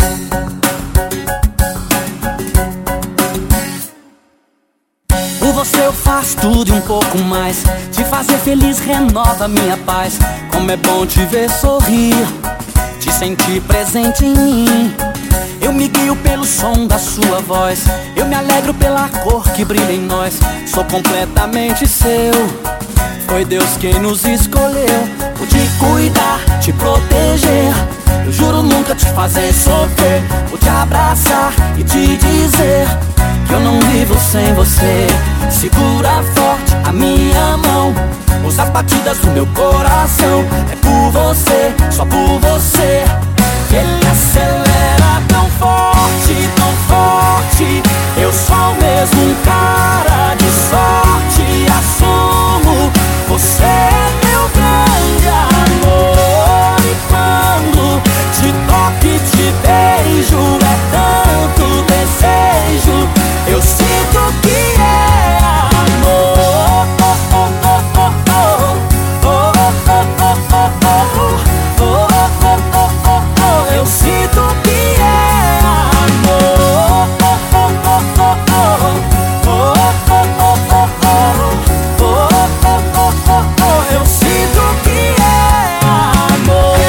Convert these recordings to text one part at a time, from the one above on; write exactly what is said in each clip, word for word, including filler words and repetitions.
Por você eu faço tudo e um pouco mais. Te fazer feliz renova minha paz. Como é bom te ver sorrir, te sentir presente em mim. Eu me guio pelo som da sua voz, eu me alegro pela cor que brilha em nós. Sou completamente seu, foi Deus quem nos escolheu. Por te cuidar, te proteger, eu juro nunca te fazer sofrer. Vou te abraçar e te dizer que eu não vivo sem você. Segura forte a minha mão, ouça as batidas do meu coração. É por você, só por você, que ele acelera tão forte, tão forte. Eu sou mesmo um cara de sorte, assumo, você é meu grande amor. E quando te toco e te beijo, é tanto desejo, eu sinto que é amor. Oh, oh, oh, oh, oh. Oh, oh, oh, oh, oh. Oh, oh, oh, oh, oh. Eu sinto que é amor. Oh, oh, oh, oh, oh. Oh, oh, oh, oh, oh. Oh, oh, oh, oh, oh. Eu sinto que é amor.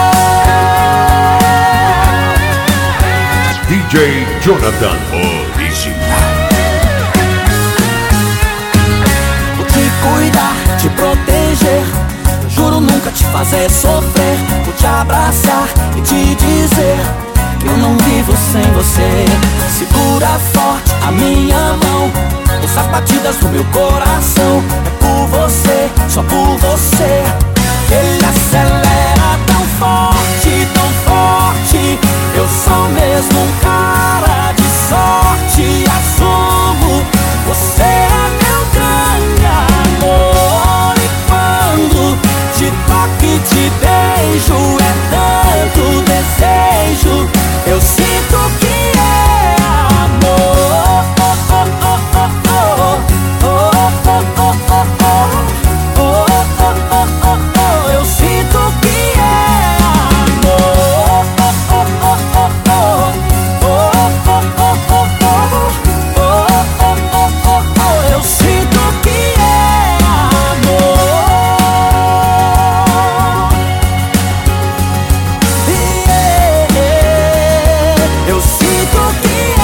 D J Jonathan Original. Vou te cuidar, te proteger, eu juro nunca te fazer sofrer. Vou te abraçar e te dizer que eu não vivo sem você. Segura forte a minha mão, ouça as batidas do meu coração. É por você, só por você, que ele acelera tão forte, tão forte. Eu sou mesmo um cara de sorte, assumo, você é meu grande amor. E quando te toco e te beijo, é tanto desejo, eu sinto que é amor. Oh, oh, oh, oh, oh. Oh, oh, oh, oh, oh. Oh, oh, oh, oh, oh. Eu sinto que é amor. Oh, oh, oh, oh, oh. Oh, oh, oh, oh, oh. Oh, oh, oh, oh, oh. Eu sinto que é amor. Yeah, yeah. Eu sinto que